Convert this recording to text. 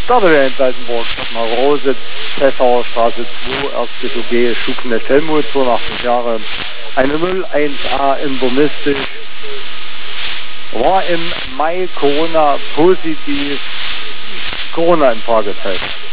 Stadtwerk in Seitenburg, Stadtmal Rose, Pfeffauer Straße 2, erstes OG, Schubknecht Helmut, 82 Jahre, eine 01A internistisch, war im Mai Corona positiv, Corona in Fragezeichen.